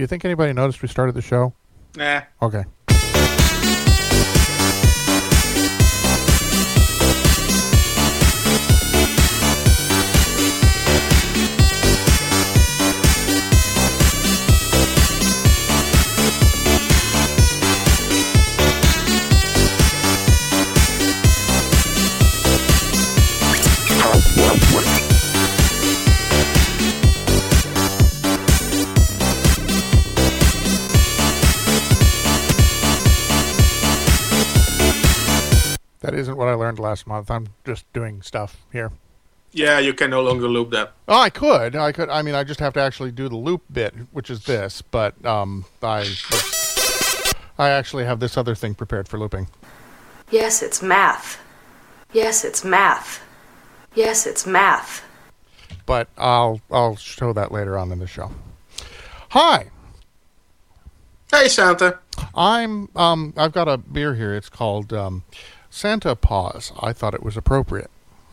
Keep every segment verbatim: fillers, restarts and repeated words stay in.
you think anybody noticed we started the show? Nah. Okay. That isn't what I learned last month. I'm just doing stuff here. Yeah, you can no longer loop that. Oh, I could. I could. I mean, I just have to actually do the loop bit, which is this. But um, I, I actually have this other thing prepared for looping. Yes, it's math. Yes, it's math. Yes, it's math. But I'll I'll show that later on in the show. Hi. Hey, Santa. I'm um I've got a beer here. It's called um, Santa Paws. I thought it was appropriate.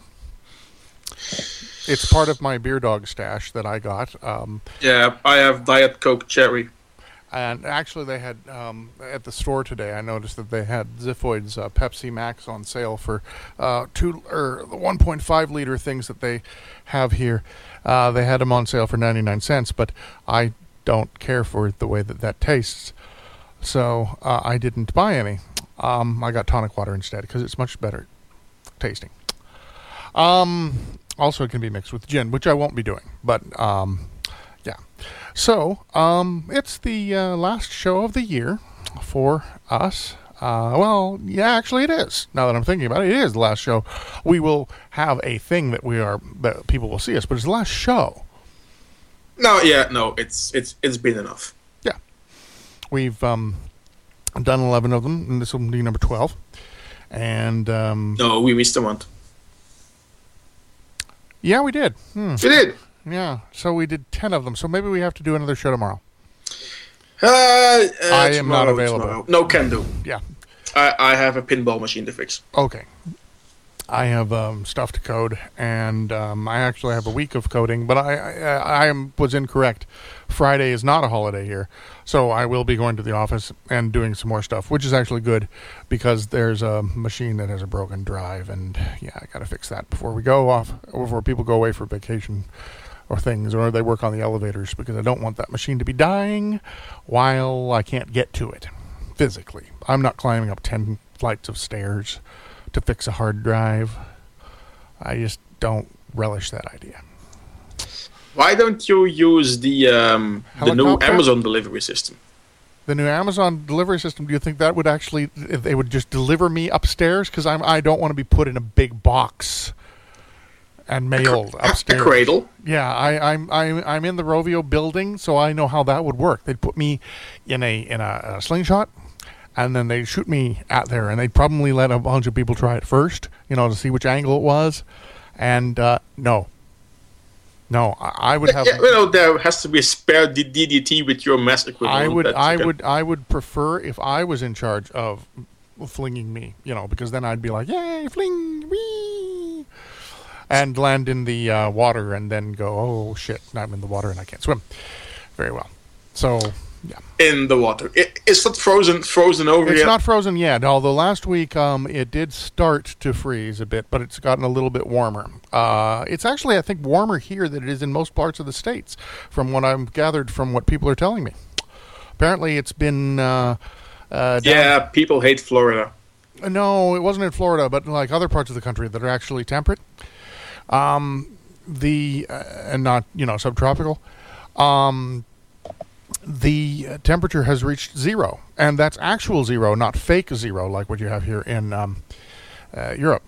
It's part of my beer dog stash that I got. Um, yeah, I have Diet Coke Cherry. And actually, they had um, at the store today. I noticed that they had Ziphoid's uh, Pepsi Max on sale for uh, two or the one point five liter things that they have here. Uh, they had them on sale for ninety-nine cents, but I don't care for the way that that tastes, so uh, I didn't buy any. Um, I got tonic water instead because it's much better tasting. Um, also, it can be mixed with gin, which I won't be doing, but um, yeah. So, um, it's the uh, last show of the year for us. Uh, well, yeah, actually it is. Now that I'm thinking about it, it is the last show. We will have a thing that we are, that people will see us, but it's the last show. No, yeah, no, it's it's it's been enough. Yeah. We've um, done eleven of them, and this will be number twelve. And, um... No, we missed a month. Yeah, we did. Hmm. We did. Yeah, so we did ten of them. So maybe we have to do another show tomorrow. Uh, uh, I am not available. Tomorrow. No, can do. Yeah. I, I have a pinball machine to fix. Okay. I have um, stuff to code, and um, I actually have a week of coding, but I, I, I am, was incorrect. Friday is not a holiday here, so I will be going to the office and doing some more stuff, which is actually good because there's a machine that has a broken drive, and yeah, I got to fix that before we go off, before people go away for vacation or things, or they work on the elevators, because I don't want that machine to be dying while I can't get to it physically. I'm not climbing up ten flights of stairs to fix a hard drive. I just don't relish that idea. Why don't you use the um, the new Amazon delivery system? The new Amazon delivery system, do you think that would actually, if they would just deliver me upstairs? Because I'm I don't want to be put in a big box and mailed a, upstairs. A cradle? Yeah, I, I'm I'm I'm in the Rovio building, so I know how that would work. They'd put me in a in a, a slingshot, and then they'd shoot me out there, and they'd probably let a bunch of people try it first, you know, to see which angle it was. And uh, no, no, I, I would have. Yeah, you know, there has to be a spare D D T with your mass equivalent. I would, I would, I would prefer if I was in charge of flinging me, you know, because then I'd be like, yay, fling, wee, and land in the uh, water, and then go, oh shit, I'm in the water and I can't swim very well. So. Yeah. In the water. It, it's not frozen frozen over it's yet. It's not frozen yet, although last week um, it did start to freeze a bit, but it's gotten a little bit warmer. Uh, it's actually, I think, warmer here than it is in most parts of the States, from what I've gathered from what people are telling me. Apparently it's been... Uh, uh, yeah, people hate Florida. No, it wasn't in Florida, but like other parts of the country that are actually temperate. Um, the uh, and not, you know, subtropical. Um... The temperature has reached zero, and that's actual zero, not fake zero, like what you have here in um, uh, Europe.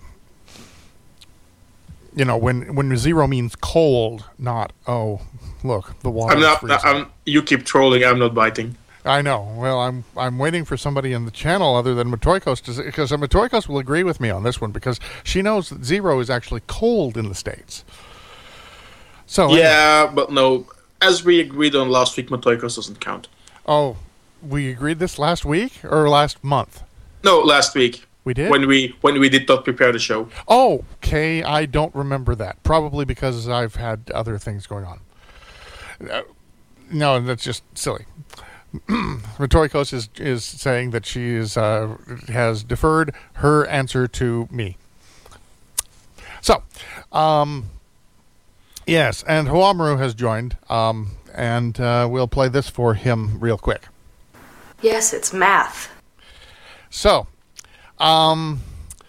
You know, when when zero means cold, not, oh, look, the water I'm not, is freezing. I'm, you keep trolling, I'm not biting. I know. Well, I'm I'm waiting for somebody in the channel other than Matoikos, to, because Matoikos will agree with me on this one, because she knows that zero is actually cold in the States. So yeah, anyway. But no... As we agreed on last week, Matoikos doesn't count. Oh, we agreed this last week or last month? No, last week. We did? When we when we did not prepare the show. Oh, okay. I don't remember that. Probably because I've had other things going on. Uh, no, that's just silly. Rhetoricos is is saying that she is uh, has deferred her answer to me. So, um, yes, and Huamaru has joined, um, and uh, we'll play this for him real quick. Yes, it's math. So, um,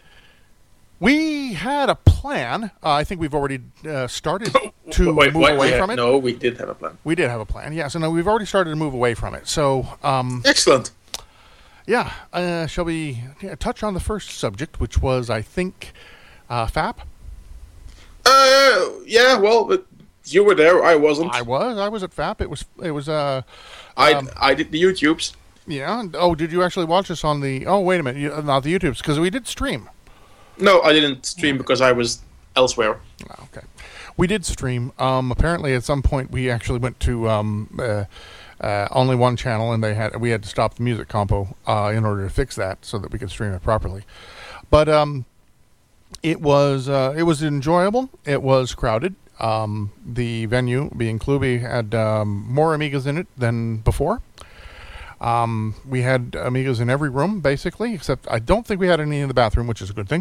we had a plan. Uh, I think we've already uh, started to wait, move wait, away yeah, from it. No, we did have a plan. We did have a plan, yes. And uh, we've already started to move away from it. So, um, Excellent. Yeah. Uh, shall we yeah, touch on the first subject, which was, I think, uh, F A P? Uh, yeah, well, but you were there. I wasn't. I was. I was at F A P. It was, it was, uh... I, um, I did the YouTubes. Yeah. Oh, did you actually watch us on the... Oh, wait a minute. You, not the YouTubes, because we did stream. No, I didn't stream okay. because I was elsewhere. Oh, okay. We did stream. Um, apparently, at some point, we actually went to um, uh, uh, only one channel, and they had we had to stop the music compo uh, in order to fix that so that we could stream it properly. But um, it was uh, it was enjoyable. It was crowded. Um, the venue, being Klubi, had um, more Amigas in it than before. Um, we had Amigas in every room, basically, except I don't think we had any in the bathroom, which is a good thing.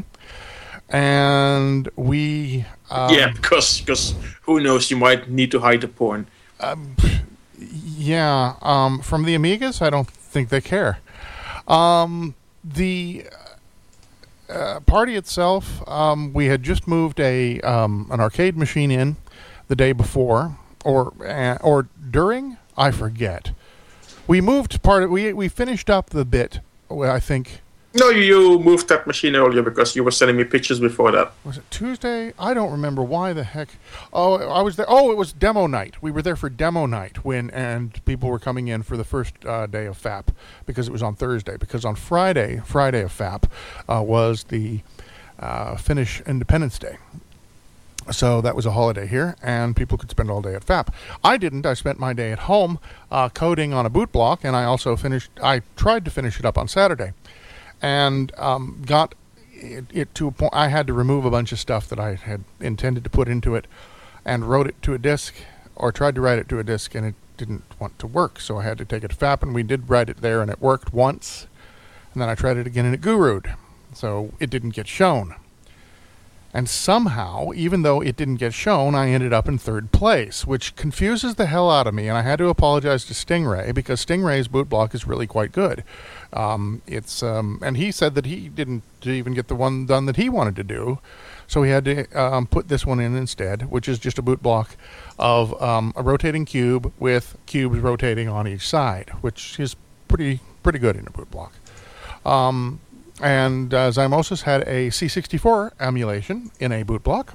And we... Um, yeah, because because who knows, you might need to hide the porn. Um, yeah, um, from the Amigas, I don't think they care. Um, the uh, party itself, um, we had just moved a um, an arcade machine in the day before, or uh, or during, I forget. We moved part of, we we finished up the bit, I think. No, you moved that machine earlier because you were sending me pictures before that. Was it Tuesday? I don't remember why the heck. Oh, I was there. Oh, it was demo night. We were there for demo night when, and people were coming in for the first uh, day of F A P because it was on Thursday. Because on Friday, Friday of F A P uh, was the uh, Finnish Independence Day. So that was a holiday here, and people could spend all day at F A P. I didn't. I spent my day at home uh, coding on a boot block, and I also finished. I tried to finish it up on Saturday, and um, got it, it to a point. I had to remove a bunch of stuff that I had intended to put into it, and wrote it to a disk, or tried to write it to a disk, and it didn't want to work. So I had to take it to F A P, and we did write it there, and it worked once, and then I tried it again, and it guru'd. So it didn't get shown. And somehow, even though it didn't get shown, I ended up in third place, which confuses the hell out of me. And I had to apologize to Stingray because Stingray's boot block is really quite good. Um, it's um, and he said that he didn't even get the one done that he wanted to do, so he had to um, put this one in instead, which is just a boot block of um, a rotating cube with cubes rotating on each side, which is pretty pretty good in a boot block. Um, And uh, Zymosis had a C sixty-four emulation in a boot block.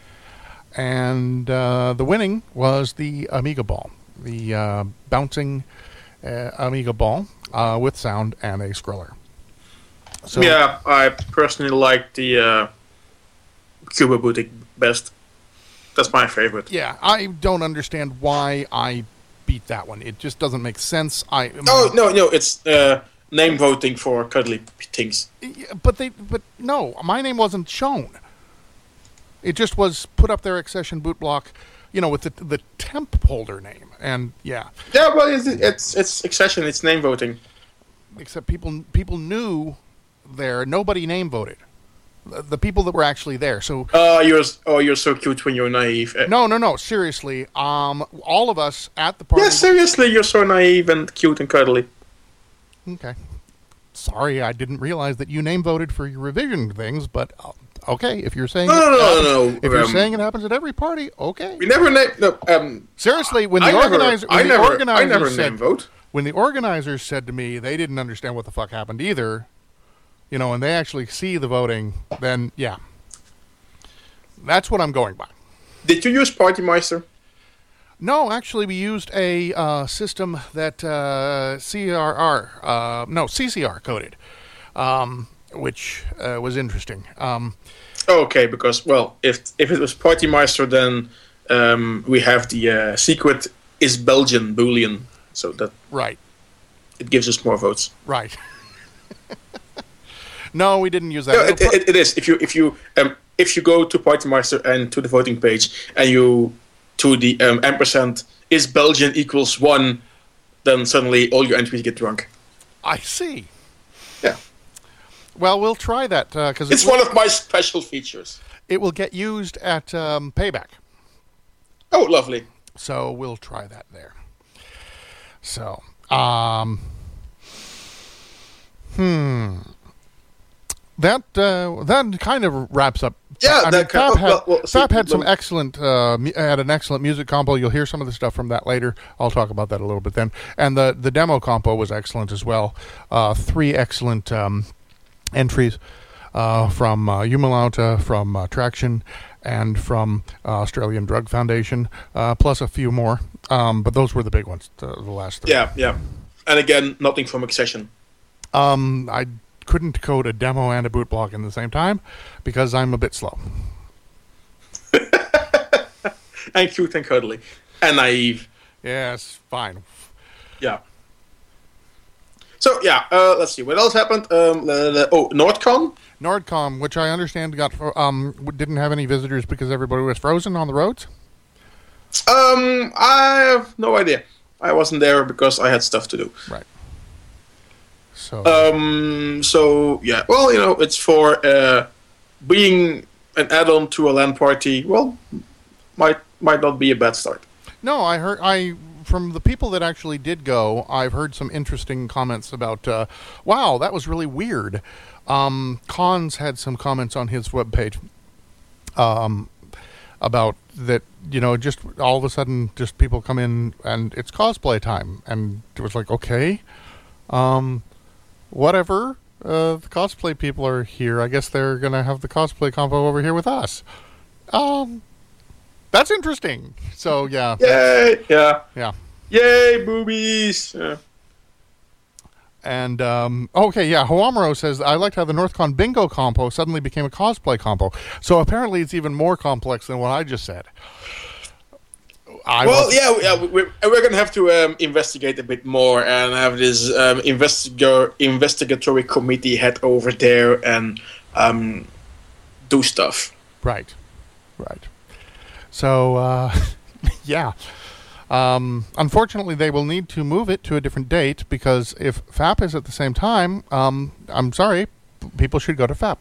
And uh, the winning was the Amiga ball, the uh, bouncing uh, Amiga ball uh, with sound and a scroller. So, yeah, I personally like the uh, Cuba Boutique best. That's my favorite. Yeah, I don't understand why I beat that one. It just doesn't make sense. I Oh, no, no, it's... Uh, name voting for cuddly things. But they, but no, my name wasn't shown. It just was put up there, Accession boot block, you know, with the the temp holder name, and yeah. Yeah, well, it's it's, it's Accession, it's name voting. Except people people knew there, nobody name voted. The, the people that were actually there. So. Oh, uh, you're oh you're so cute when you're naive. No, no, no. Seriously, um, all of us at the party. Yeah, seriously, you're so naive and cute and cuddly. Okay. Sorry, I didn't realize that you name voted for your revision things, but uh, okay, if you're saying no, it no, no, happens, no, no. if you're um, saying it happens at every party, okay. We never name no. Um, Seriously, when the I organizer, never, when I the never, organizers I never said, name vote. When the organizers said to me they didn't understand what the fuck happened either, you know, and they actually see the voting, then yeah, that's what I'm going by. Did you use Partymeister? No, actually, we used a uh, system that uh, C R R, uh, no, C C R coded, um, which uh, was interesting. Um, okay, because, well, if if it was Partymeister, then um, we have the uh, secret is Belgian Boolean, so that right, it gives us more votes. Right. No, we didn't use that. No, it, it, it is. If you if you um, if you go to Partymeister and to the voting page and you to the um, ampersand is Belgian equals one, then suddenly all your entries get drunk. I see. Yeah. Well, we'll try that because it's it will, one of my special features. It will get used at um, Payback. Oh, lovely. So we'll try that there. So, um, hmm, that uh, that kind of wraps up. Yeah, I that mean, kind Fap of, had, well, well, see, Fap had some well, excellent uh, mu- had an excellent music compo. You'll hear some of the stuff from that later. I'll talk about that a little bit then. And the the demo compo was excellent as well. Uh, three excellent um, entries uh, from uh, Humalauta, from uh, Traction, and from uh, Australian Drug Foundation, uh, plus a few more. Um, but those were the big ones, the, the last three. Yeah, yeah. And again, nothing from Accession. Um, I couldn't code a demo and a boot block in the same time because I'm a bit slow. And cute and cuddly. And naive. Yes, fine. Yeah. So, yeah, uh, let's see. What else happened? Um, the, the, oh, NordCon? NordCon, which I understand got um didn't have any visitors because everybody was frozen on the roads? Um, I have no idea. I wasn't there because I had stuff to do. Right. So, um, so yeah. Well, you know, it's for uh, being an add-on to a LAN party. Well, might might not be a bad start. No, I heard I from the people that actually did go. I've heard some interesting comments about. Uh, wow, that was really weird. Um, Cons had some comments on his webpage. Um, about that, you know, just all of a sudden, just people come in and it's cosplay time, and it was like, okay, um, whatever. Uh, the cosplay people are here. I guess they're gonna have the cosplay combo over here with us. Um, that's interesting. So yeah, yay, yeah, yeah, yay, boobies. Yeah. And, um, okay, yeah, Hoamaro says, I liked how the NorthCon bingo compo suddenly became a cosplay compo. So apparently it's even more complex than what I just said. I well, yeah, yeah, we're, we're going to have to um, investigate a bit more and have this um, investigator, investigatory committee head over there and um, do stuff. Right, right. So, uh, yeah. Um, unfortunately, they will need to move it to a different date because if Fap is at the same time, um, I'm sorry, p- people should go to Fap.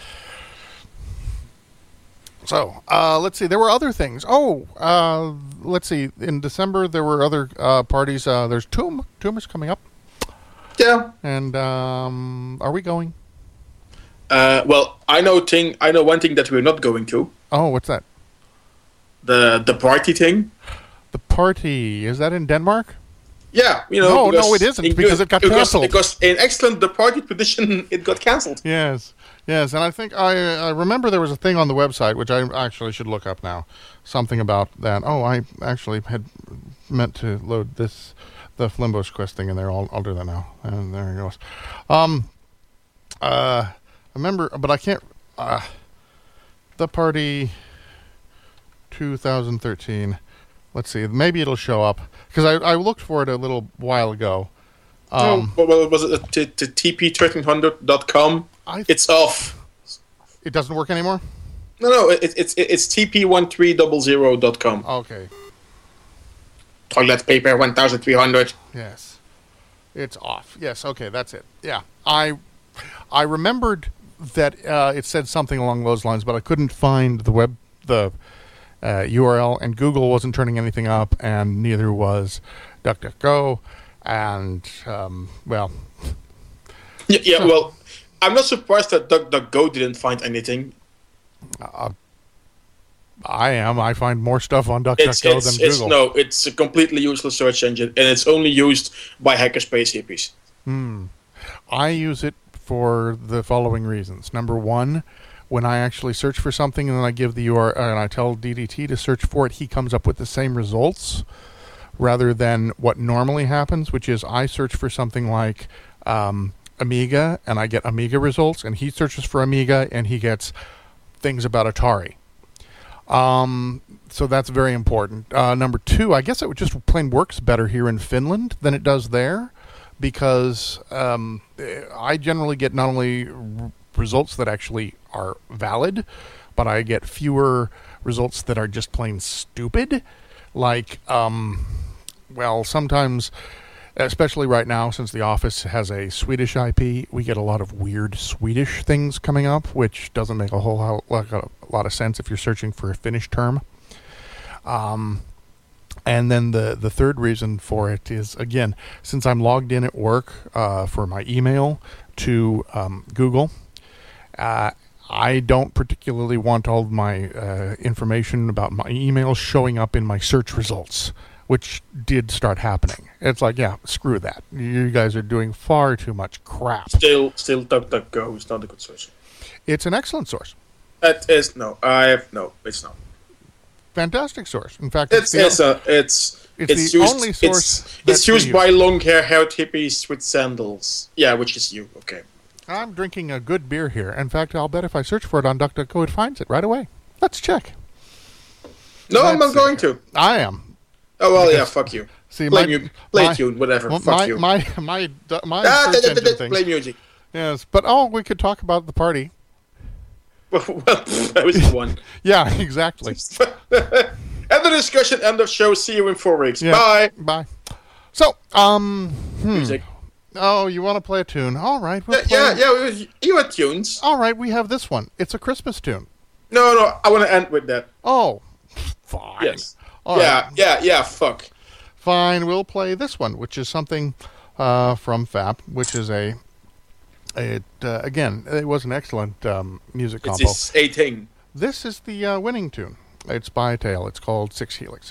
So, uh, let's see. There were other things. Oh, uh, let's see. In December, there were other uh, parties. Uh, there's Tomb. Tomb is coming up. Yeah. And um, are we going? Uh, well, I know thing. I know one thing that we're not going to. Oh, what's that? The the party thing. The party, is that in Denmark? Yeah, you know. No, because no, it isn't in, because it got because, cancelled. Because in excellent the party tradition, it got cancelled. Yes, yes, and I think I, I remember there was a thing on the website which I actually should look up now. Something about that. Oh, I actually had meant to load this the Flimbo's Quest thing in there. I'll I'll do that now. And there it goes. Um, uh, I remember, but I can't. Uh, the party, two thousand thirteen. Let's see. Maybe it'll show up because I, I looked for it a little while ago. Um, oh, well, was it to, to T P thirteen hundred dot com? th- it's off. It doesn't work anymore? No, no. It, it's it's T P one three zero zero dot com. Okay. Toilet paper one thousand three hundred. Yes. It's off. Yes. Okay. That's it. Yeah. I I remembered that uh, it said something along those lines, but I couldn't find the web the. Uh, U R L, and Google wasn't turning anything up, and neither was DuckDuckGo, and um, well, yeah, yeah. so, well, I'm not surprised that DuckDuckGo didn't find anything. Uh, I am. I find more stuff on DuckDuckGo it's, it's, than it's, Google. No, it's a completely useless search engine, and it's only used by hackerspace hippies. Hmm. I use it for the following reasons. Number one, when I actually search for something and then I give the U R L and I tell D D T to search for it, he comes up with the same results rather than what normally happens, which is I search for something like um, Amiga and I get Amiga results, and he searches for Amiga and he gets things about Atari. Um, so that's very important. Uh, number two, I guess it just plain works better here in Finland than it does there because um, I generally get not only r- results that actually are valid, but I get fewer results that are just plain stupid. like, um, well, sometimes, especially right now, since the office has a Swedish I P, we get a lot of weird Swedish things coming up, which doesn't make a whole lot, a lot of sense if you're searching for a Finnish term. Um, and then the, the third reason for it is, again, since I'm logged in at work uh, for my email to um, Google, uh, I don't particularly want all of my uh, information about my emails showing up in my search results, which did start happening. It's like, yeah, screw that. You guys are doing far too much crap. Still, still, DuckDuckGo is not a good source. It's an excellent source. It is no. I have no. It's not. Fantastic source. In fact, it's it's it's, a, it's, it's, it's the used, only source. It's, it's used used by long-haired hippies with sandals. Yeah, which is you. Okay. I'm drinking a good beer here. In fact, I'll bet if I search for it on DuckDuckGo, it finds it right away. Let's check. No, Let's I'm not see. going to. I am. Oh well, Because, yeah. Fuck you. See, play my, mu- play my, tune, whatever. well, fuck my, you. My my my, my ah, search da, da, engine da, da, things. play music. Yes, but oh, we could talk about the party. well, that was the one. Yeah, exactly. End of discussion. End of show. See you in four weeks. Yeah, Bye. Bye. So, um, hmm. Music. Oh, you want to play a tune? All right. We'll Yeah, play yeah, yeah. You had tunes. All right, we have this one. It's a Christmas tune. No, no. I want to end with that. Oh, fine. Yes. All yeah, right. yeah, yeah. Fuck. Fine. We'll play this one, which is something uh, from F A P, which is a. It uh, again, it was an excellent um, music It's combo. his eighteen. This is the uh, winning tune. It's by Tail. It's called Six Helix.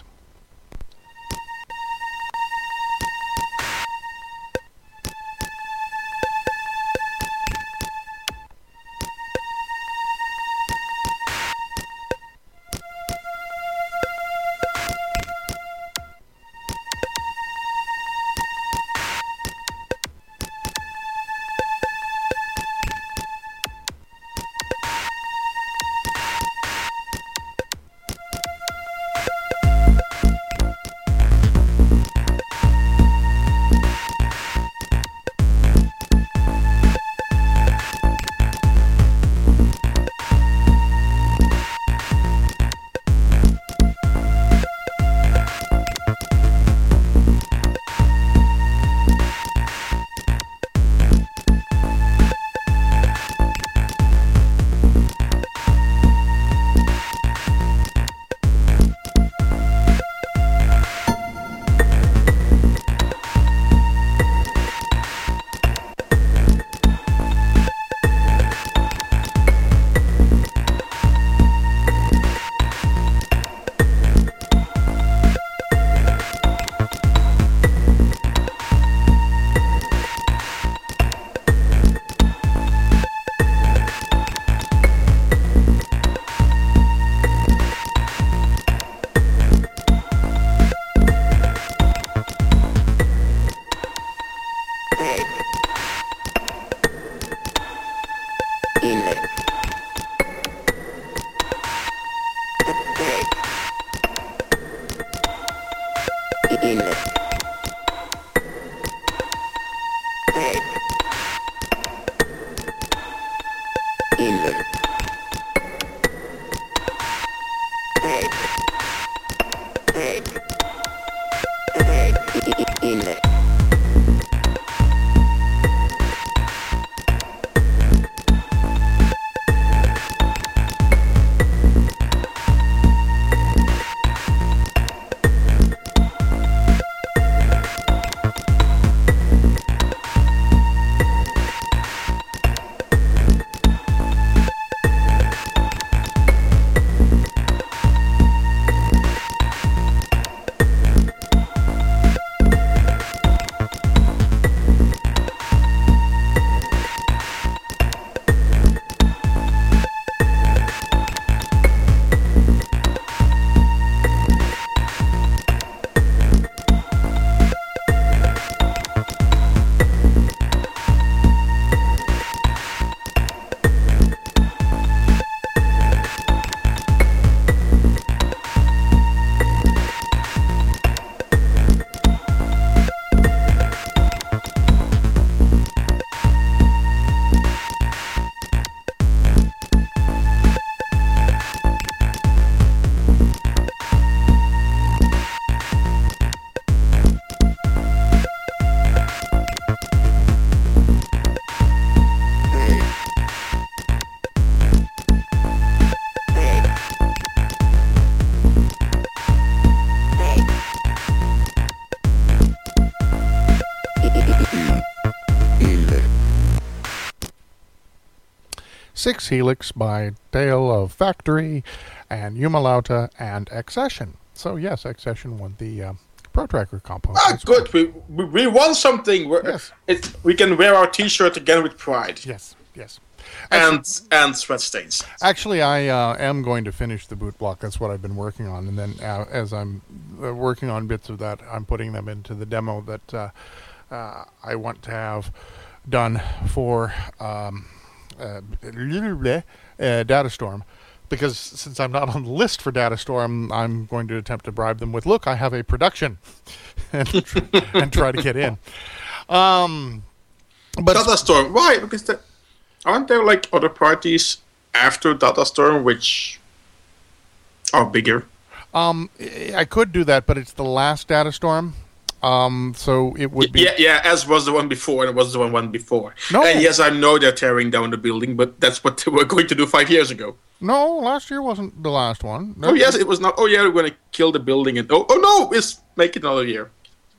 Six Helix by Tale of Factory and Yumalauta and Accession. So yes, Accession won the uh, Pro Tracker compo. Ah, good. We, we we won something. We're, Yes. It, we can wear our T-shirt again with pride. Yes, yes. And and sweat stains. Actually, I uh, am going to finish the boot block. That's what I've been working on. And then uh, as I'm uh, working on bits of that, I'm putting them into the demo that uh, uh, I want to have done for um, uh, uh, Datastorm. Because since I'm not on the list for Datastorm, I'm going to attempt to bribe them with, look, I have a production, and, and try to get in. Um, but Datastorm. Why? Because the, aren't there like other parties after Datastorm which are bigger? Um, I could do that, but it's the last Datastorm. Um, so it would be... Yeah, yeah, as was the one before, and it was the one, one before. No. And yes, I know they're tearing down the building, but that's what they were going to do five years ago. No, last year wasn't the last one. Oh, yes, it was not. Oh, yeah, we're going to kill the building. and Oh, oh no, it's make it another year.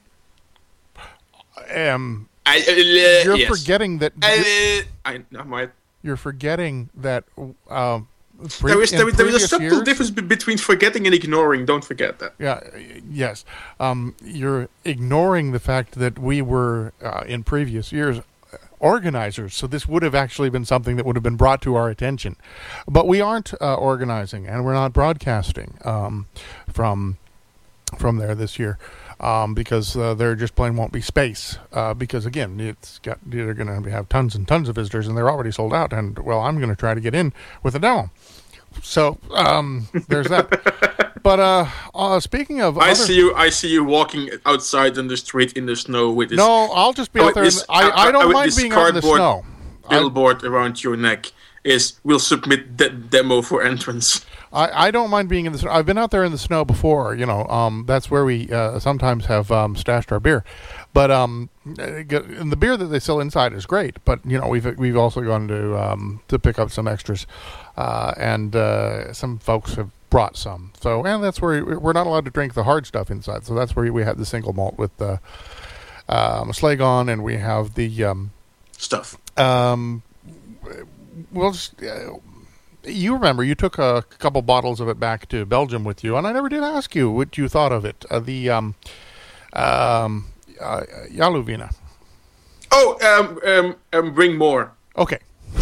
Um, I, uh, you're yes. forgetting that... Uh, I, I might. You're forgetting that... Um, pre- There is, there, in is, there is a previous subtle years- difference be- between forgetting and ignoring. Don't forget that. Yeah, y- yes. Um, you're ignoring the fact that we were, uh, in previous years, organizers, so this would have actually been something that would have been brought to our attention. But we aren't uh, organizing, and we're not broadcasting um, from from there this year, um, because uh, there just plain won't be space. Uh, because, again, it's got they're going to have tons and tons of visitors, and they're already sold out, and, well, I'm going to try to get in with a demo. So, um, there's that. But uh, uh, speaking of, I other... see you. I see you walking outside on the street in the snow with this. No, I'll just be Oh, out there. In this- the, I, I uh, don't uh, with mind this being out in the cardboard snow. I, billboard around your neck is we'll submit the demo for entrance. I, I don't mind being in the snow. I've been out there in the snow before. You know, um, that's where we uh, sometimes have um, stashed our beer. But um, and the beer that they sell inside is great. But you know, we've we've also gone to um, to pick up some extras, uh, and uh, some folks have brought some. So, and that's where we're not allowed to drink the hard stuff inside. So that's where we have the single malt with the um, Slagon, and we have the um, Stuff. um, well, just, uh, you remember you took a couple bottles of it back to Belgium with you, and I never did ask you what you thought of it. Uh, the um, um, uh, Yaluvina. Oh, um, um, um, bring more. Okay.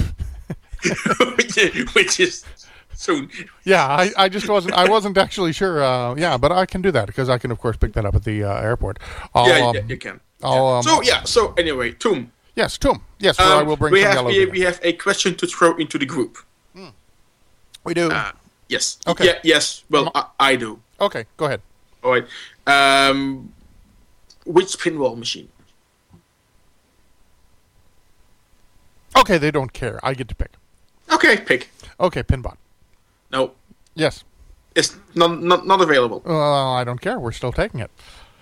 Which is soon. Yeah, I, I just wasn't I wasn't actually sure. Uh, yeah, but I can do that because I can of course pick that up at the uh, airport. I'll, Yeah, um, yeah, you can. I'll, Yeah. um, So yeah. So anyway, Tom. yes, Tom. Yes, where Um, I will bring we some have we, Yaluvina. we have a question to throw into the group. We do. Uh, yes. Okay. Yeah, yes. Well, I, I do. Okay, go ahead. All right. Um, which pinball machine? Okay, they don't care. I get to pick. Okay, pick. Okay, Pinbot. No, Yes. it's not not not available. Well, I don't care. We're still taking it.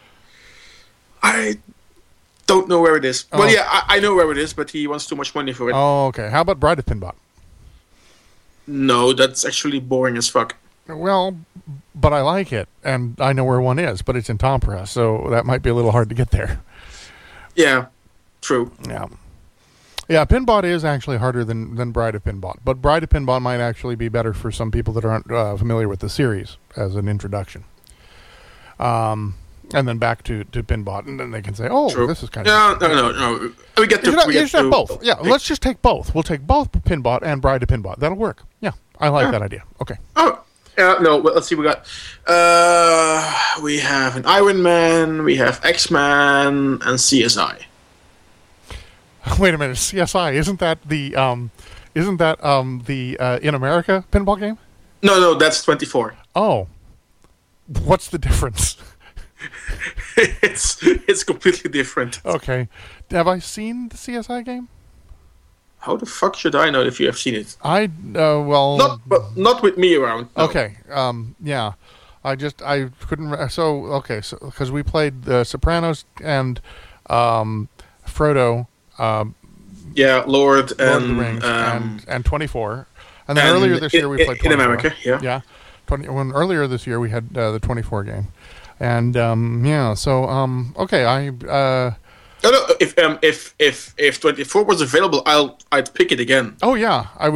I don't know where it is. Oh. Well, yeah, I, I know where it is, but he wants too much money for it. Oh, okay. How about Bride of Pinbot? No, that's actually boring as fuck. Well, but I like it, and I know where one is, but it's in Tampere, so that might be a little hard to get there. Yeah, true. Yeah. Yeah, Pinbot is actually harder than, than Bride of Pinbot, but Bride of Pinbot might actually be better for some people that aren't uh, familiar with the series as an introduction. Um, and then back to, to Pinbot, and then they can say, oh, True. this is kind No, of... no, no, no. We get to, You should, we you get should have to both. Yeah, let's just take both. We'll take both Pinbot and Bride of Pinbot. That'll work. Yeah, I like Yeah. that idea. Okay. Oh, yeah, no. Well, let's see. We got. Uh, we have an Iron Man. We have X-Man and C S I. Wait a minute, C S I, isn't that the um, isn't that um the uh, in America pinball game? No, no, that's twenty-four. Oh, what's the difference? it's it's completely different. Okay, have I seen the C S I game? How the fuck should I know if you have seen it? I uh, well, Not, but not with me around. no. okay, um, yeah, I just I couldn't. Re- so okay, so because we played the Sopranos and um, Frodo. Um, Yeah, Lord Lord and of the Rings um, and, and twenty-four. And then and earlier this year we in- played in twenty-four. America, yeah. Yeah. twenty, when earlier this year we had uh, the twenty-four game. And um, yeah, so um, okay, I uh, No, no. If um, if if if twenty-four was available, I'll I'd pick it again. oh yeah, I would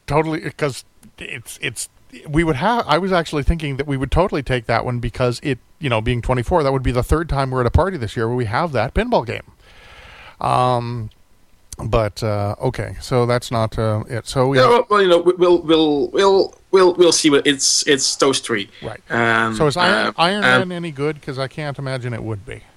totally, because it's it's we would have. I was actually thinking that we would totally take that one because it, you know, being twenty-four, that would be the third time we're at a party this year where we have that pinball game. Um, but uh, okay, so that's not uh, it. So we yeah, have, well, well, you know, we'll we'll we'll we'll we'll see. What it's it's those three, right? Um, so is Iron, uh, Iron um, Man any good? Because I can't imagine it would be.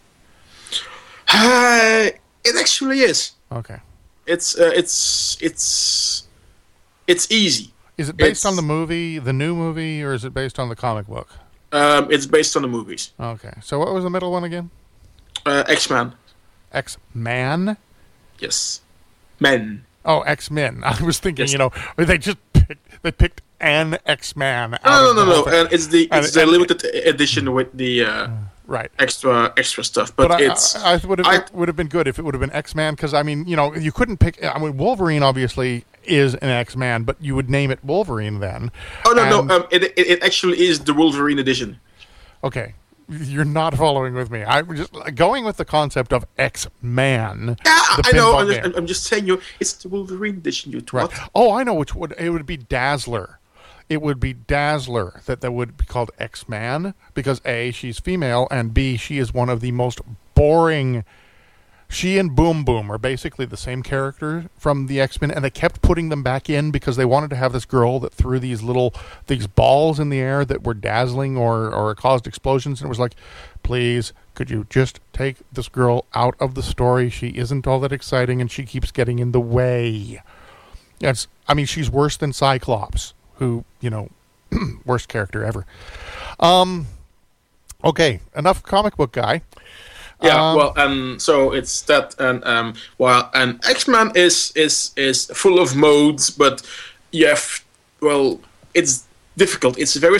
Uh, it actually is. Okay. It's uh, it's it's it's easy. Is it based It's- on the movie, the new movie, or is it based on the comic book? Um, it's based on the movies. Okay. So what was the middle one again? Uh, X-Men. X-Man? Yes. Men. Oh, X-Men. I was thinking, Yes. you know, they just picked, they picked an X-Man. out No, of no, the no, whole no. thing. And it's the And- it's the and- limited edition with the uh, Right. extra extra stuff. But, But I, it's I, I would have I- would have been good if it would have been X-Man, because I mean, you know, you couldn't pick. I mean, Wolverine obviously is an X-Man, but you would name it Wolverine then. oh no And- no. Um, it, it it actually is the Wolverine edition. Okay, you're not following with me. I'm just going with the concept of X-Man. Yeah, the I know. pinball I'm just, game. I'm, I'm just saying you. It's the Wolverine edition. You twat. Right. Oh, I know which would it would be Dazzler. It would be Dazzler that that would be called X-Man because A, she's female, and B, she is one of the most boring. She and Boom Boom are basically the same character from the X-Men, and they kept putting them back in because they wanted to have this girl that threw these little these balls in the air that were dazzling or or caused explosions, and it was like, please, could you just take this girl out of the story? She isn't all that exciting, and she keeps getting in the way. That's, I mean, she's worse than Cyclops, who, you know, worst character ever. Um, okay, enough comic book guy. Yeah, Um, well, um, so it's that, and um, well, and X-Men is is is full of modes, but you have, well, it's difficult. It's a very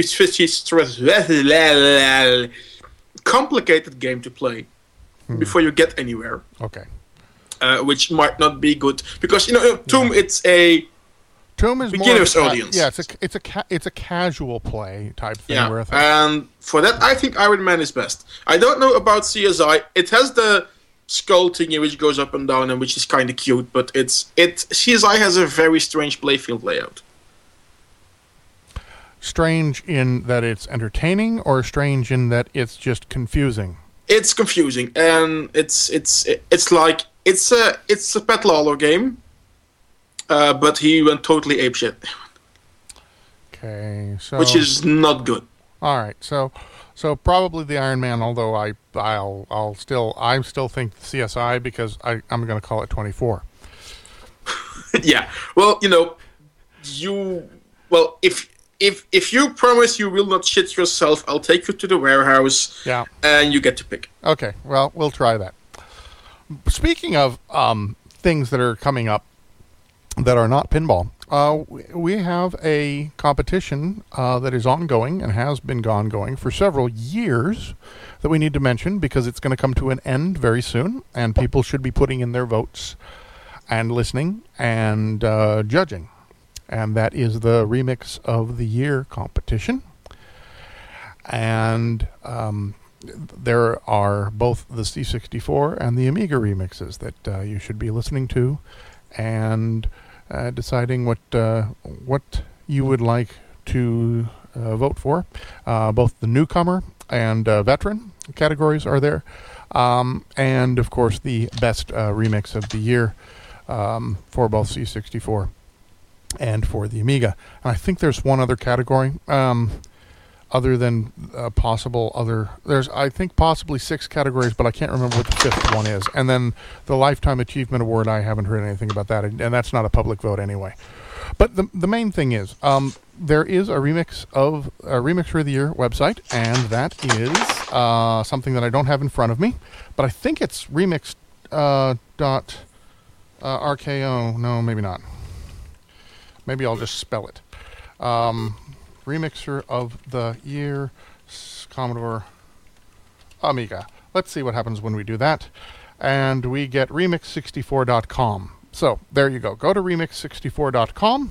complicated game to play before you get anywhere, Okay. uh, which might not be good because you know, Tomb, it's a Tomb is Beginner's more of a ca- audience. Yeah, it's a it's a ca- it's a casual play type thing. yeah, Where I think, and for that, I think Iron Man is best. I don't know about C S I. It has the skull thingy which goes up and down and which is kind of cute, but it's it C S I has a very strange playfield layout. strange in that it's entertaining, or strange in that it's just confusing. It's confusing, and it's it's it's like it's a it's a Pat Lawler game, uh, but he went totally apeshit, Okay, so which is not good. all right. So so probably the Iron Man. Although I I'll I'll still I still think C S I because I I'm going to call it twenty-four. Yeah, well, you know, you well if. If if you promise you will not shit yourself, I'll take you to the warehouse. Yeah. And you get to pick. Okay, well, we'll try that. Speaking of um, things that are coming up that are not pinball, uh, we have a competition uh, that is ongoing and has been ongoing for several years that we need to mention because it's going to come to an end very soon, and people should be putting in their votes and listening and uh, judging. And that is the Remix of the Year competition. And um, there are both the C sixty-four and the Amiga remixes that uh, you should be listening to and uh, deciding what uh, what you would like to uh, vote for. Uh, both the newcomer and uh, veteran categories are there. Um, and, of course, the best uh, remix of the year um, for both C sixty-four and for the Amiga. And I think there's one other category, um, other than uh, possible other... There's, I think, possibly six categories, but I can't remember what the fifth one is. And then the Lifetime Achievement Award, I haven't heard anything about that, and that's not a public vote anyway. But the the main thing is, um, there is a remix of a Remixer of the Year website, and that is uh, something that I don't have in front of me, but I think it's remix uh, dot uh, R K O. No, maybe not. Maybe I'll just spell it. Um, Remixer of the Year, Commodore Amiga. Let's see what happens when we do that. And we get remix sixty-four dot com. So, there you go. Go to remix sixty-four dot com.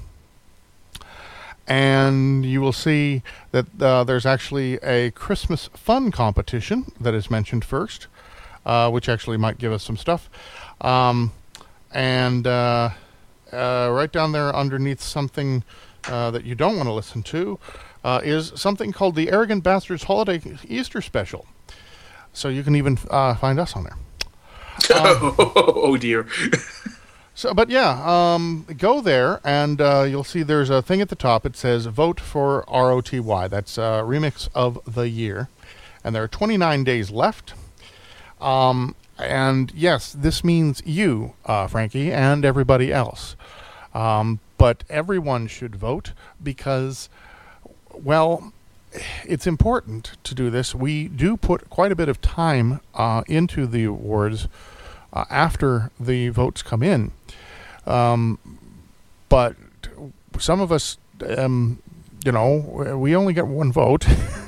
And you will see that uh, there's actually a Christmas fun competition that is mentioned first, uh, which actually might give us some stuff. Um, and... Uh, uh, right down there underneath something uh, that you don't want to listen to uh, is something called the Arrogant Bastards Holiday Easter Special. So you can even uh, find us on there. Um, oh dear. So, but yeah, um, go there and uh, you'll see there's a thing at the top. It says vote for R O T Y. That's uh, Remix of the Year. And there are twenty-nine days left. Um, and yes, this means you, uh, Frankie, and everybody else. Um, but everyone should vote because, well, it's important to do this. We do put quite a bit of time uh, into the awards uh, after the votes come in. Um, but some of us, um, you know, we only get one vote,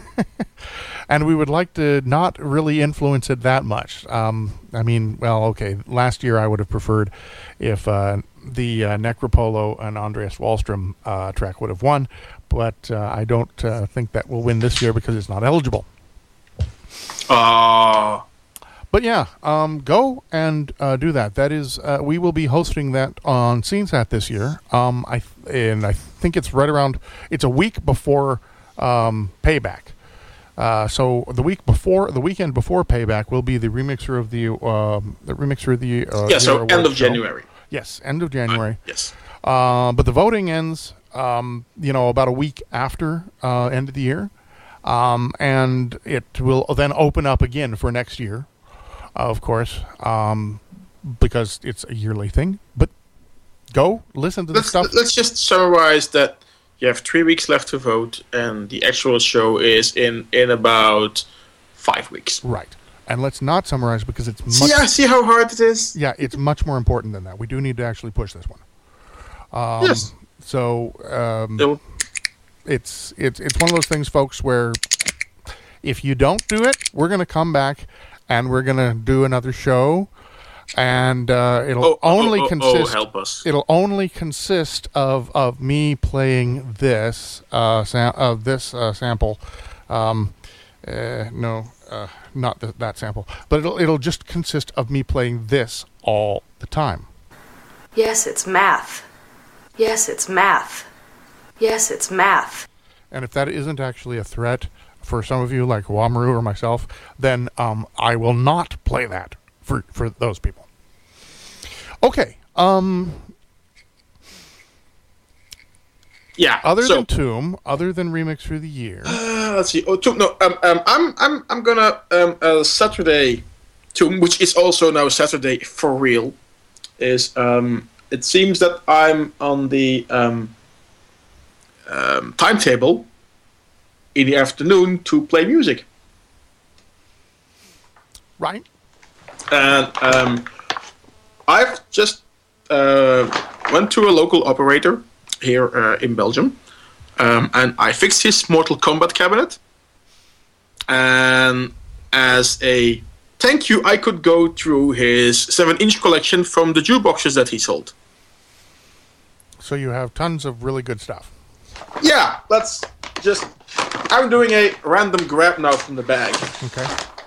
and we would like to not really influence it that much. Um, I mean, well, okay, last year I would have preferred if uh, the uh, Necropolo and Andreas Wallström uh, track would have won, but uh, I don't uh, think that will win this year because it's not eligible. Ah. Uh. But yeah, um, go and uh, do that. That is, uh, we will be hosting that on SceneSat this year. Um, I th- and I think it's right around. It's a week before um, Payback. Uh, so the week before, the weekend before Payback, will be the remixer of the um, the remixer of the uh, yeah. So end of show. January. Yes, end of January. Uh, yes. Uh, but the voting ends, um, you know, about a week after uh, end of the year, um, and it will then open up again for next year. Of course, um, because it's a yearly thing. But go listen to the let's, stuff. Let's just summarize that you have three weeks left to vote, and the actual show is in, in about five weeks. Right. And let's not summarize because it's much... See, yeah, see how hard it is? Yeah, it's much more important than that. We do need to actually push this one. Um, yes. So, um, it's, it's, it's one of those things, folks, where if you don't do it, we're going to come back and we're going to do another show, and uh, it'll oh, only oh, oh, consist. Oh, help us! It'll only consist of, of me playing this uh, sam- of this uh, sample. Um, uh, no, uh, not th- that sample, but it'll it'll just consist of me playing this all the time. Yes, it's math. Yes, it's math. Yes, it's math. And if that isn't actually a threat for some of you, like Wamaru or myself, then um, I will not play that for, for those people. Okay. Um, yeah. Other so, than Tomb, other than Remix for the Year. Uh, let's see. Oh, Tomb. No. Um. um I'm. I'm. I'm gonna. Um. Uh, Saturday, Tomb, which is also now Saturday for real, is um. It seems that I'm on the um. um timetable in the afternoon to play music. Right. And um, I've just uh, went to a local operator here uh, in Belgium, um, and I fixed his Mortal Kombat cabinet. And as a thank you, I could go through his seven-inch collection from the jukeboxes that he sold. So you have tons of really good stuff. Yeah, that's just... I'm doing a random grab now from the bag. Okay.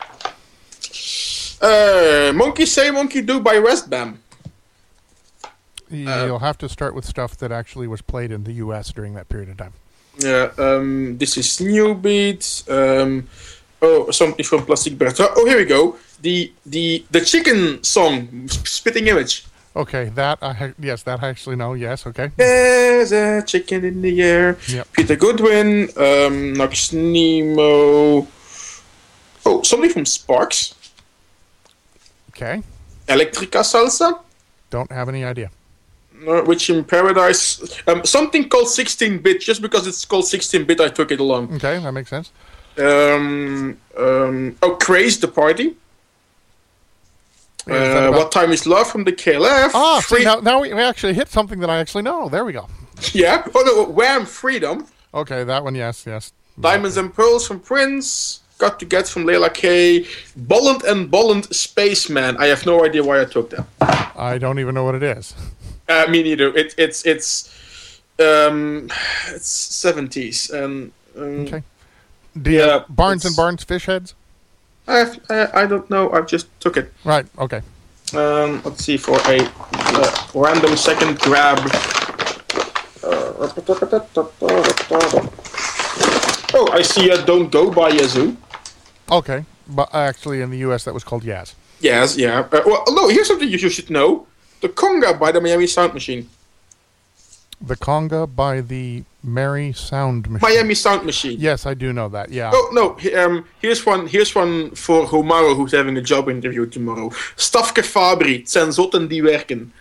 Uh, Monkey Say, Monkey Do by Westbam. You'll uh, have to start with stuff that actually was played in the U S during that period of time. Yeah, um, this is New Beat. Um, oh, something from Plastic Bertrand. Oh, here we go. The the the chicken song, Spitting Image. Okay, that I ha- yes, that I actually know. Yes, okay. There's a chicken in the air. Yep. Peter Goodwin, um, Nox Nemo. Oh, something from Sparks. Okay. Electrica Salsa. Don't have any idea. Uh, Witch in Paradise. Um, something called sixteen-bit. Just because it's called sixteen-bit, I took it along. Okay, that makes sense. Um, um, oh, Craze the Party. Yeah, uh, about... What Time is Love from the K L F. Ah, Free... see, now, now we, we actually hit something that I actually know. There we go. Yeah. Oh, no, Wham! Freedom. Okay, that one, yes, yes. Diamonds and Pearls from Prince. Got to Get from Layla K. Bolland and Bolland Spaceman. I have no idea why I took that. I don't even know what it is. Uh, me neither. It, it's it's um, it's seventies. Um, um, okay. Do you yeah, Barnes and Barnes fish heads? I, have, I I don't know. I just took it. Right. Okay. Um, let's see for a uh, random second grab. Uh, oh, I see a Don't Go by Yazoo. Okay, but actually in the U S that was called Yaz. Yes, yeah. Uh, well, no, here's something you should know. The Conga by the Miami Sound Machine. The Conga by the Mary Sound Machine. Miami Sound Machine. Yes, I do know that. Yeah. Oh no! he- Um, here's one. Here's one for Romaro, who's having a job interview tomorrow. Stafke Fabri, het zijn zotten die werken.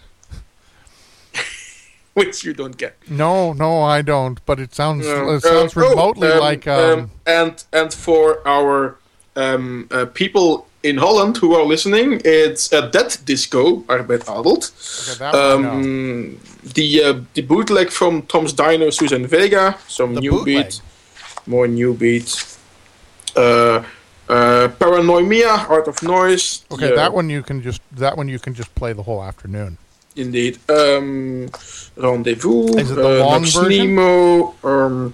Which you don't get. No, no, I don't. But it sounds Uh, it sounds uh, oh, remotely um, like. Um, and and for our um, uh, people in Holland who are listening, it's a Dead Disco, Arbeid Adelt. okay, that one I know. Um, the uh, the bootleg from Tom's Diner, Susan Vega, some The new bootleg. beat, more new beat. Uh, uh, Paranoia, Art of Noise. Okay, the, that one you can just that one you can just play the whole afternoon. Indeed. Um, Rendezvous. Is it the uh, long Nox version? Nemo. Um,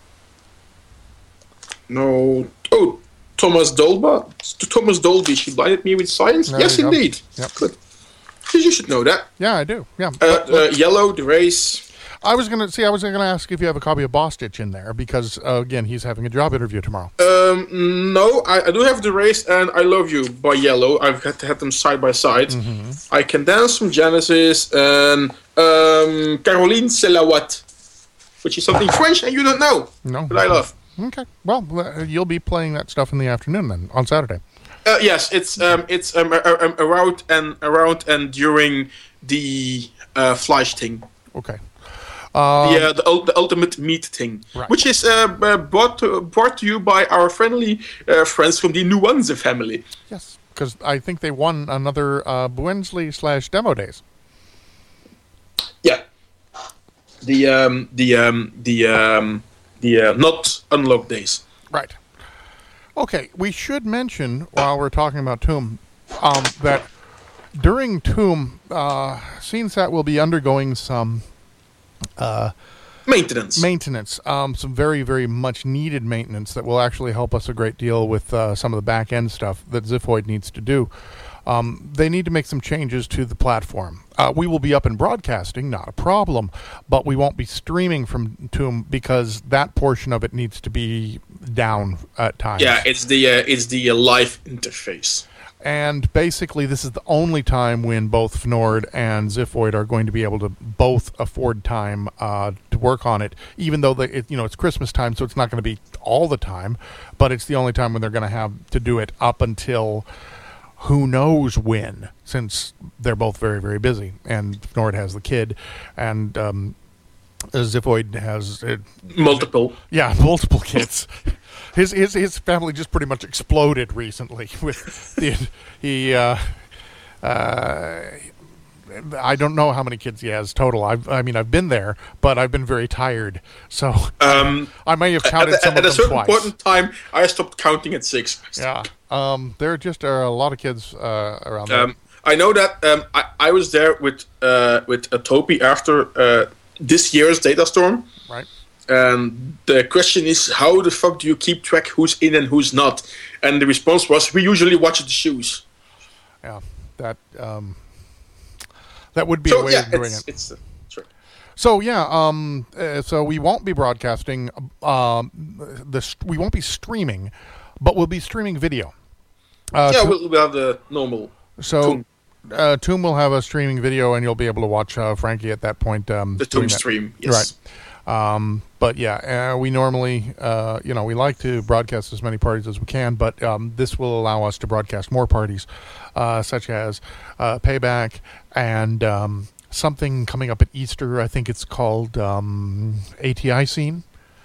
no. Oh, Thomas Dolby. Thomas Dolby. She blinded me with science. There Yes, you go. indeed. Yep. Good. You should know that. Yeah, I do. Yeah. Uh, But- uh, Yellow, The Race. I was gonna see. I was gonna ask if you have a copy of Boss Stitch in there because uh, again, he's having a job interview tomorrow. Um, no, I, I do have The Race and I Love You by Yellow. I've had, had them side by side. Mm-hmm. I Can Dance from Genesis and um, Caroline Selawat, which is something French and you don't know, No. but I love. Okay. Well, uh, you'll be playing that stuff in the afternoon then on Saturday. Uh, yes, it's um, it's um, a- a- around and around and during the uh, Fleisch thing. Okay. the, uh, the, ul- the ultimate meat thing, Right. which is uh, uh, brought, to, brought to you by our friendly uh, friends from the Nuance family. Yes, because I think they won another uh, Buensley slash demo days. Yeah, the um, the um, the um, the uh, not unlocked days. Right. Okay, we should mention while we're talking about Tomb um, that during Tomb, uh, CineSat will be undergoing some Maintenance. maintenance, um, some very, very much needed maintenance that will actually help us a great deal with uh, some of the back end stuff that Ziphoid needs to do. Um, they need to make some changes to the platform. Uh, we will be up and broadcasting, not a problem, but we won't be streaming from Tomb because that portion of it needs to be down at times. yeah, it's the uh, it's the uh, live interface. And basically, this is the only time when both Fnord and Ziphoid are going to be able to both afford time uh, to work on it. Even though they, it, you know it's Christmas time, so it's not going to be all the time, but it's the only time when they're going to have to do it up until who knows when, since they're both very, very busy. And Fnord has the kid, and um, Ziphoid has uh, Multiple. yeah, multiple kids. His his his family just pretty much exploded recently with the he. Uh, uh, I don't know how many kids he has total. I've, I mean, I've been there, but I've been very tired, so Um, I may have at, counted some at of a them certain twice. point in time, I stopped counting at six. Yeah, um, there just are a lot of kids uh, around there. Um, I know that um, I, I was there with uh, with Atopi after uh, this year's Data Storm. Right. And the question is, how the fuck do you keep track who's in and who's not? And the response was, we usually watch the shoes. Yeah, that um, that would be So a way yeah, of doing it's, it. it's uh, sure. So yeah, um, uh, so we won't be broadcasting. Um, the st- we won't be streaming, but we'll be streaming video. Uh, Yeah, to- we'll, we'll have the normal. so Tomb. uh, Tomb will have a streaming video, and you'll be able to watch uh, Frankie at that point. Um, The doing Tomb that. stream, yes. Right. Um, but yeah, uh, we normally, uh, you know, we like to broadcast as many parties as we can, but um, this will allow us to broadcast more parties, uh, such as uh, Payback and um, something coming up at Easter. I think it's called um, A T I Scene.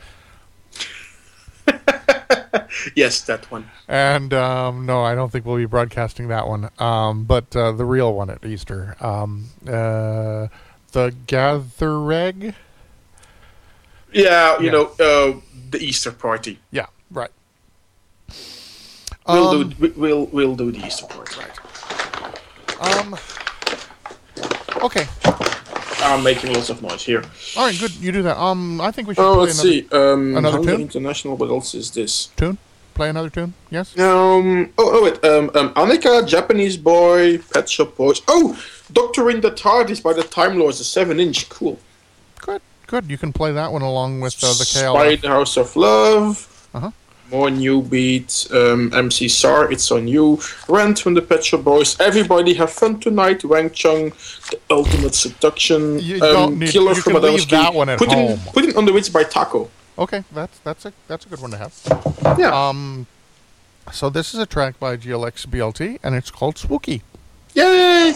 Yes, that one. And um, no, I don't think we'll be broadcasting that one, um, but uh, the real one at Easter. Um, uh, the Gather Egg? Yeah, you Yeah. know, uh, the Easter party. Yeah, right. We'll Um, do we- we'll we'll do the Easter party. Um. Okay. I'm making lots of noise here. All right. Good. You do that. Um. I think we should Oh, play let's another see. Um, another Hunger tune? International. What else is this? tune. play another tune? Yes? Um, oh, oh, wait. Um, um, Annika, Japanese Boy, Pet Shop Boys. Oh, Doctor in the TARDIS by the Time Lords, a seven inch. Cool. Good, good. You can play that one along with uh, the K L F. Spider House of Love. Uh-huh. More New Beat. Um, M C Sar, It's On You. Rent from the Pet Shop Boys. Everybody Have Fun Tonight. Wang Chung, The Ultimate Seduction. You um, don't need- Killer you from can leave Adamski. that one at Put home. In, put in On the Wits by Taco. Okay, that's that's a that's a good one to have. Yeah. Um, so this is a track by G L X B L T, and it's called Swookie. Yay!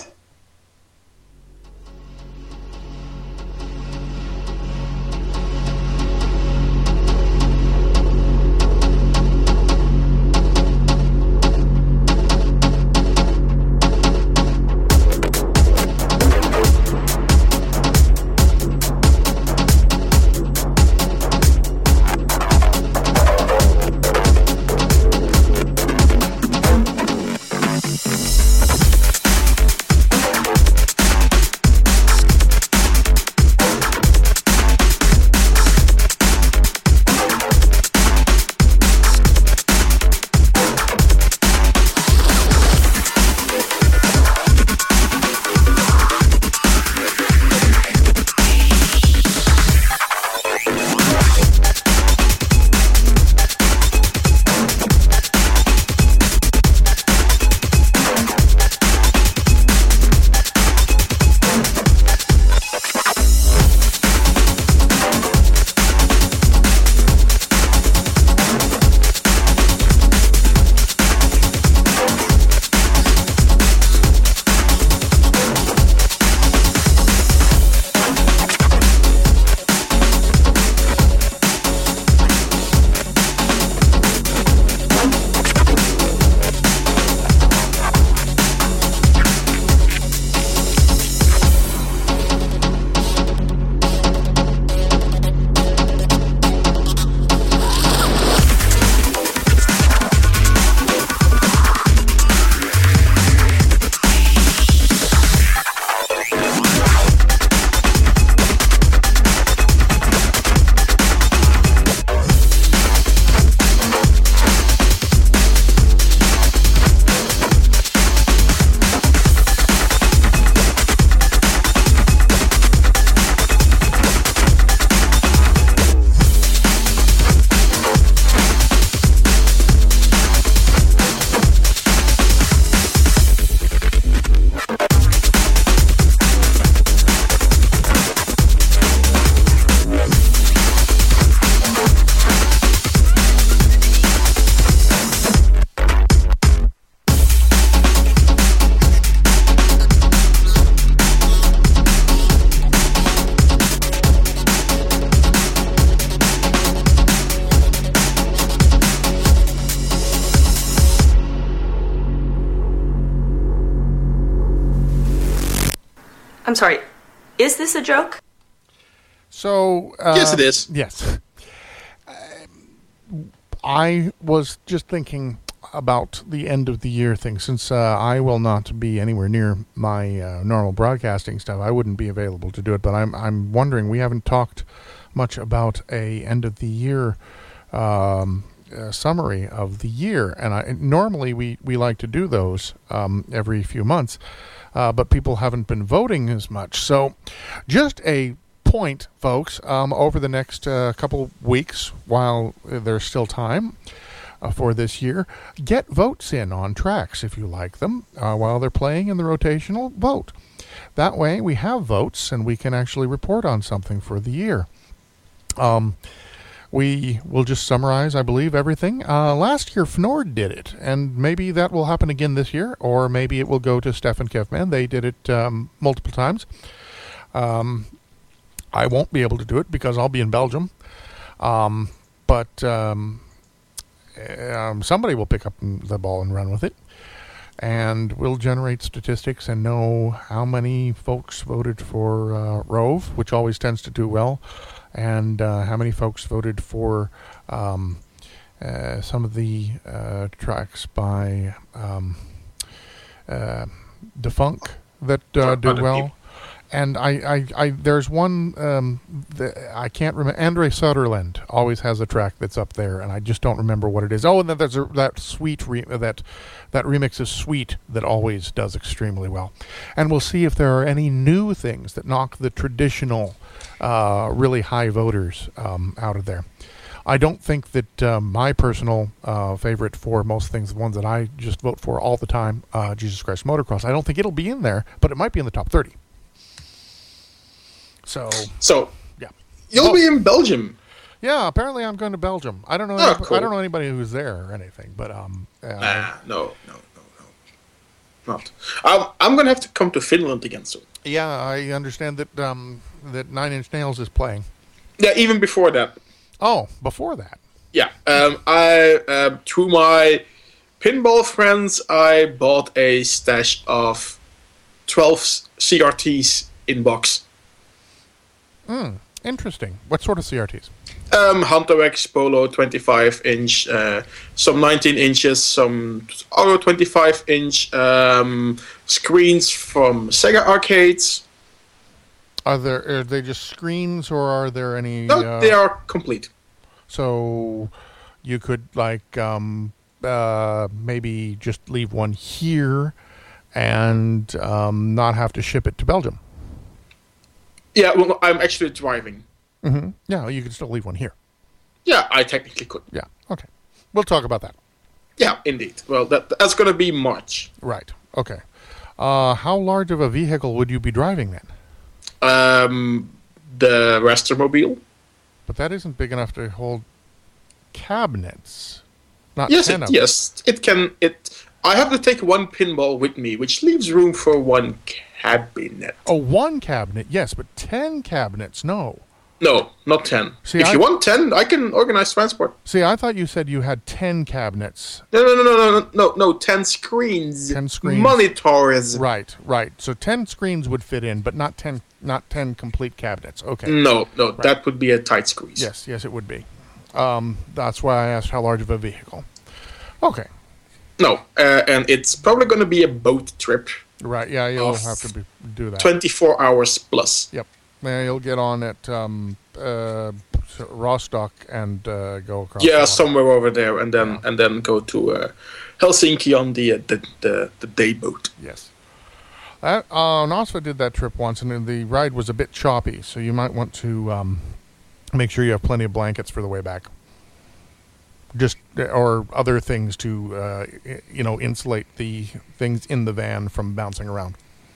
I'm sorry, is this a joke? So uh, Yes, it is. Yes, Um, I was just thinking about the end of the year thing. Since uh, I will not be anywhere near my uh, normal broadcasting stuff, I wouldn't be available to do it. But I'm I'm wondering. We haven't talked much about a end of the year um, uh, summary of the year, and I normally we we like to do those um, every few months. Uh, but people haven't been voting as much. So just a point, folks, um, over the next uh, couple weeks, while there's still time uh, for this year, get votes in on tracks if you like them uh, while they're playing in the rotational vote. That way we have votes and we can actually report on something for the year. Um, we will just summarize, I believe, everything. Uh, last year, Fnord did it, and maybe that will happen again this year, or maybe it will go to Stefan Kevman. They did it um, multiple times. Um, I won't be able to do it because I'll be in Belgium. Um, but um, um, somebody will pick up the ball and run with it, and we'll generate statistics and know how many folks voted for uh, Rove, which always tends to do well, and uh, how many folks voted for um, uh, some of the uh, tracks by um, uh, Defunk that uh, do Other well. people. and I, I, I there's one um, the, I can't remember. Andre Sutherland always has a track that's up there, and I just don't remember what it is. Oh, and then there's a, that sweet re, that that remix is Sweet that always does extremely well. And we'll see if there are any new things that knock the traditional, uh, really high voters um, out of there. I don't think that uh, my personal uh, favorite for most things, the ones that I just vote for all the time, uh, Jesus Christ Motocross, I don't think it'll be in there, but it might be in the top thirty. So, so yeah, you'll oh, be in Belgium. Yeah, apparently I'm going to Belgium. I don't know. Oh, any, cool. I don't know anybody who's there or anything, but um, uh, nah, no, no, no, no, not. I'm, I'm going to have to come to Finland again soon. Yeah, I understand that um, that Nine Inch Nails is playing. Yeah, even before that. Oh, before that. Yeah, um, I uh, through my pinball friends, I bought a stash of twelve C R Ts in box. Hmm, interesting. What sort of C R Ts? Um, Hunter X Polo twenty-five inch, uh, some nineteen inches, some other twenty-five inch um, screens from Sega arcades. Are there are they just screens, or are there any? No, uh, they are complete. So you could like um, uh, maybe just leave one here and um, not have to ship it to Belgium. Yeah, well, I'm actually driving. Mm-hmm. Yeah, you could still leave one here. Yeah, I technically could. Yeah. Okay. We'll talk about that. Yeah, indeed. Well, that that's going to be March. Right. Okay. Uh, how large of a vehicle would you be driving then? Um, the Rastermobile. But that isn't big enough to hold cabinets. Not Yes, ten it, of them. yes, it can. It. I have to take one pinball with me, which leaves room for one cabinet. Oh, one cabinet, yes, but ten cabinets, no. No, not ten. See, if I- you want ten, I can organize transport. See, I thought you said you had ten cabinets. No, no, no, no, no, no, no. Ten screens. ten screens. Monitors. Right, right. So ten screens would fit in, but not ten, not ten complete cabinets. Okay. No, no, that would be a tight squeeze. Yes, yes, it would be. Um, that's why I asked how large of a vehicle. Okay. No, uh, and it's probably going to be a boat trip. Right. Yeah, you'll Of have to be, do that. twenty-four hours plus. Yep. Yeah, you'll get on at um, uh, Rostock and uh, go across. the Yeah, water. somewhere over there, and then and then go to uh, Helsinki on the, uh, the the the day boat. Yes. That, uh, Nosfa did that trip once, and the ride was a bit choppy, so you might want to um, make sure you have plenty of blankets for the way back. Just or other things to uh, you know insulate the things in the van from bouncing around.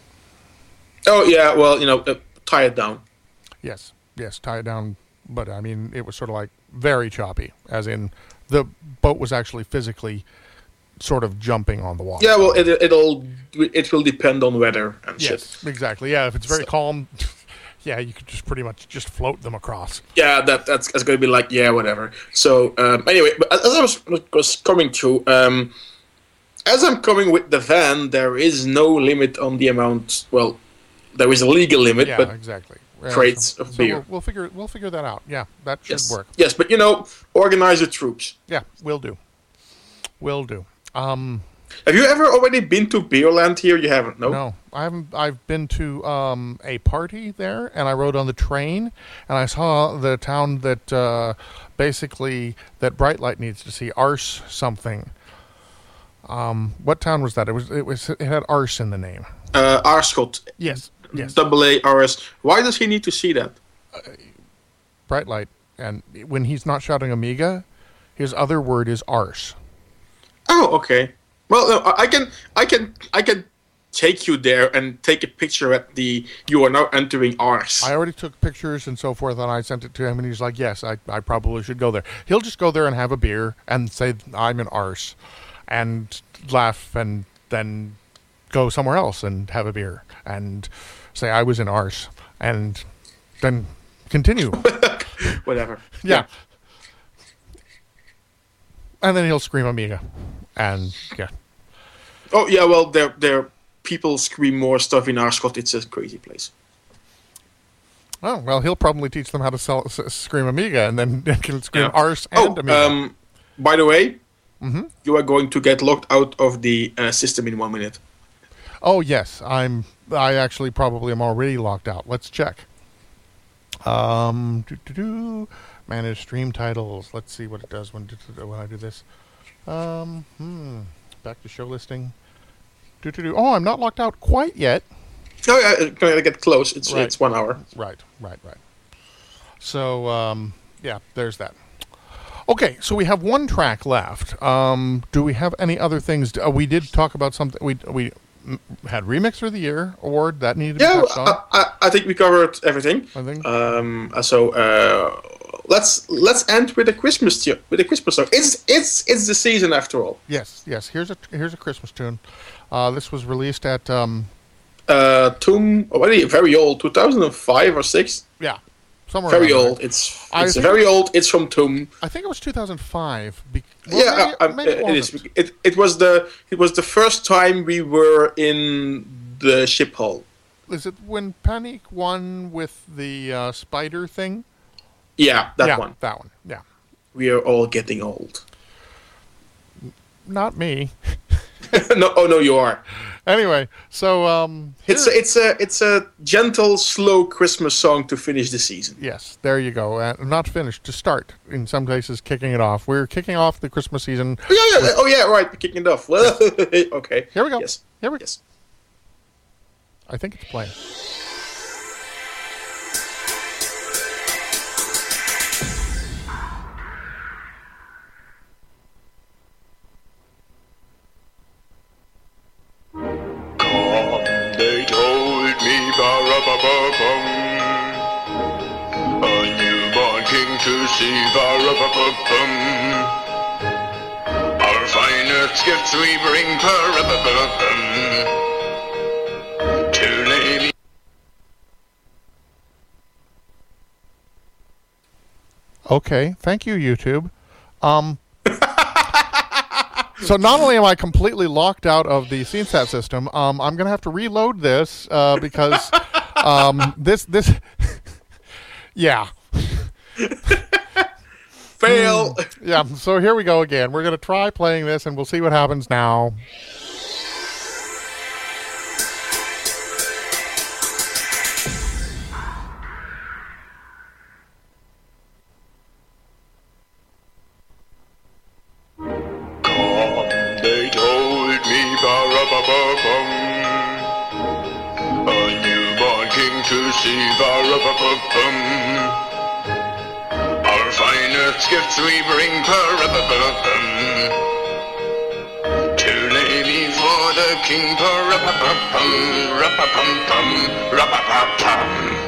Oh yeah, well you know, uh, tie it down. Yes, yes, tie it down. But I mean, it was sort of like very choppy, as in the boat was actually physically sort of jumping on the water. Yeah, well it it'll it will depend on weather and Yes, shit. exactly. Yeah, if it's very So- calm, yeah, you could just pretty much just float them across. Yeah, that that's, that's going to be like yeah, whatever. So um, anyway, but as I was was coming through, um, as I'm coming with the van, there is no limit on the amount. Well, there is a legal limit, Yeah, but exactly. Yeah, crates so, of so beer. We'll, we'll figure we'll figure that out. Yeah, that should yes, work. yes, but you know, organize your troops. Yeah, will do. Will do. Um, Have you ever already been to Beerland here? You haven't, no? no, I haven't. I've been to um, a party there, and I rode on the train, and I saw the town that uh, basically that Brightlight needs to see. Ars something. Um, what town was that? It was. It was. It had Ars in the name. Uh, Aarschot. Yes. Yes. Double A R S. Why does he need to see that? Brightlight, and when he's not shouting Amiga, his other word is Ars. Oh, okay. Well, no, I I can, I can, I can take you there and take a picture at the. You are now entering Ars. I already took pictures and so forth, and I sent it to him, and he's like, yes, I, I probably should go there. He'll just go there and have a beer and say, I'm an arse, and laugh, and then go somewhere else and have a beer, and say, I was an arse, and then continue. Whatever. Yeah. And then he'll scream Amiga, and yeah. Oh yeah. Well, there, there. People scream more stuff in Aarschot. It's a crazy place. Oh, well, he'll probably teach them how to sell, s- scream Amiga, and then they can scream Yeah. arse Oh, and Amiga. um, by the way, Mhm. you are going to get locked out of the uh, system in one minute. Oh yes, I'm. I actually probably am already locked out. Let's check. Um, doo, doo, doo. Manage stream titles. Let's see what it does when when I do this. Um, hmm. Back to show listing. Doo, doo, doo. Oh, I'm not locked out quite yet. Oh yeah, gonna get close. It's Right. it's one hour. Right, right, right. So, um, yeah, there's that. Okay, so we have one track left. Um, do we have any other things? Uh, we did talk about something. We we mm, had Remixer of the Year award that needed to be Yeah, touched on. I, I, I think we covered everything. I think. Um, so uh, let's let's end with a Christmas tune, with a Christmas song. It's it's it's the season after all. Yes, yes. Here's a here's a Christmas tune. Uh, this was released at um, Uh, Tomb, already very old, two thousand five or six. yeah, somewhere Very around there. old. It's I it's think- very old. It's from Tomb. I think it was two thousand five. Be- well, yeah, maybe, uh, um, maybe it, it is. wasn't. It it was the it was the first time we were in the ship hull. Is it when Panic won with the uh, spider thing? Yeah, that yeah, one. that one. Yeah, We are all getting old. not me. no, oh no, you are. Anyway, so um, It's here- a, it's a it's a gentle, slow Christmas song to finish the season. yes, there you go. Uh, not finished, to start. In some cases, kicking it off. We're kicking off the Christmas season. Oh, yeah, yeah. Oh yeah, right. We're kicking it off. Well, okay. Here we go. Yes. Here we go. Yes. I think it's playing. They told me, ba-ra-ba-ba-bum, a newborn king to see, ba-ra-ba-ba-bum. Our finest gifts we bring, ba-ra-ba-ba-bum, to lady. Okay, thank you, YouTube. Um, so not only am I completely locked out of the SceneStat system, um, I'm going to have to reload this uh, because um, this this yeah Fail. yeah. So here we go again. We're going to try playing this, and we'll see what happens now. They told me, ba-ra-ba-ba-bum, a newborn king to see, ba-ra-ba-ba-bum. Our finest gifts we bring, ba-ra-ba-ba-bum, to lay before the king, ba-ra-ba-ba-bum, ra-ba-bum-bum, ra-ba-ba-bum.